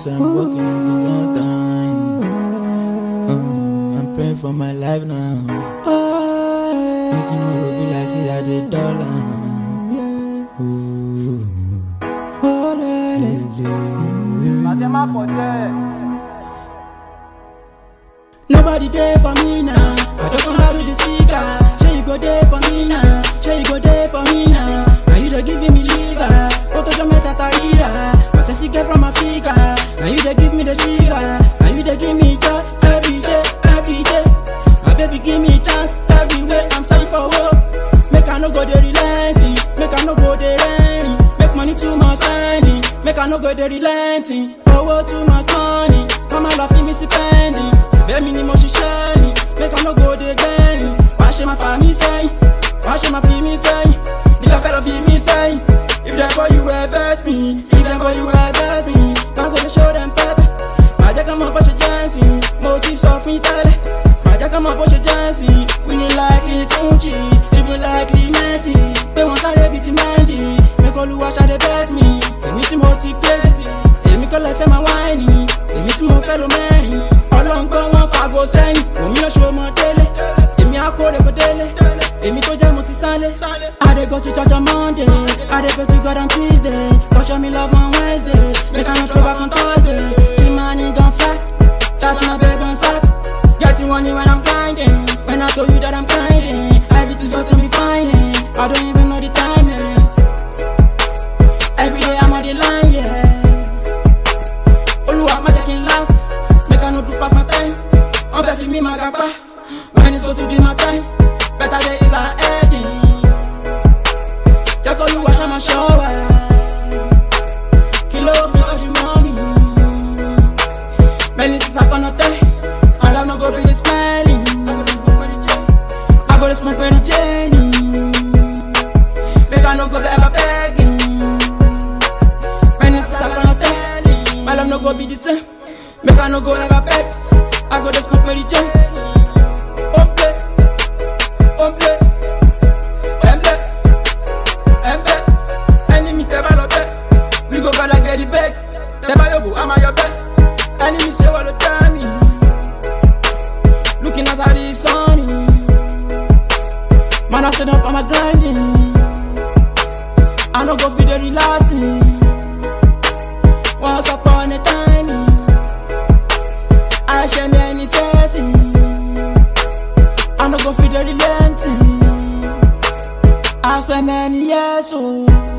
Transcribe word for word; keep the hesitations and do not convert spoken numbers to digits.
Cause I'm working in the long time. uh, I'm praying for my life now. Making it will be like see I did dollar. Nobody there for me now. I just wanna do the speaker. Say you go there for me now. Say you go there for me now. Now you they giving me liver. Photo your meta tarira. My sexy girl from Africa. Now you they give me the shiva. Now you they give me joy every day, every day. My baby give me chance everywhere. I'm searching for hope. Make I no go there relenting. Make I no go there raining. Make money too much spending. Make I no go there relenting. Forward too much money. Come on, love me spending. Bẹ́ẹ̀mi ni mo ṣiṣẹ́ ni, make I no go dey gbẹ̀yìn. Wàá ṣe máa fà mí sẹ́yìn, wàá ṣe máa fi mí sẹ́yìn. Nígbà fẹ́ lọ fi mí sẹ́yìn. If dem boy you vex me, if dem boy you vex me, máa go dey show dem pẹ́pẹ́. Màá jẹ́ ká mọ̀ bó ṣe jẹ́ ǹsìn, mo ti sọ fún yín tẹ́lẹ̀. Màá jẹ́ ká mọ̀ bó ṣe jẹ́ ǹsìn, winning likely Tunchi, dribble likely Messi. Pé wọ́n sáré bíi ti Mendy, make Olúwa ṣàdé best me. Èmi tí mo ti crazy, èmi kọ́ lẹ fẹ́ máa wáìnì, èmi tí mo fẹ́ lo mẹ́rin. Ọlọ́ngbọ́n wọn fago sẹ́yìn, omi oṣù ọmọ délé. Èmi akóre kò délé, èmi tó jẹ́ mo ti sálé. I dey go to church on Monday, I dey pray to God on Tuesday. God show me love on Wednesday, make I no throw back on Thursday. Chimani gon' fly, that's my babe on sat. Getting money when I'm grinding, when I told you that I'm grinding. Everything's got to be fine, I don't even know the timing. Every day I'm on the line, yeah. Oluwa ma jẹ́ kí n last. I no do pass my time. On fait filmer ma gapa. When it's going to be my time, better day is ahead. Check all you wash my shower. Kilo because you mommy. Many things I cannot tell. All I no go be the smelling. I go to smoke Mary Jane. Make I no go be ever begging. Many things I cannot tell. My love no go be the same. Make I no go ever beg. I go to smoke Mary Jane. On play, on play, emble, emble. Enemy teba lo bet. We go gotta get it back. Teba yo go, I'm a your bet. Enemy say what to tell me. Looking at how this sunny. Man I stand up, I'm a grinding. I no go feel the relaxing. Once upon a time. I share me any testing. I no go feel the relenting. I spend many years, oh.